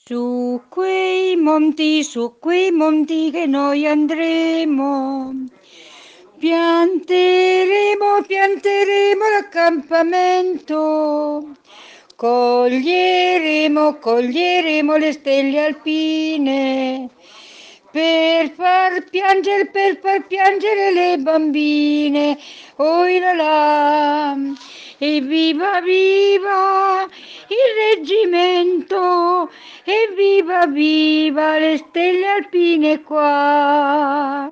Su quei monti che noi andremo, pianteremo l'accampamento, coglieremo le stelle alpine per far piangere le bambine. Oi là là, evviva viva il reggimento, evviva viva le stelle alpine qua.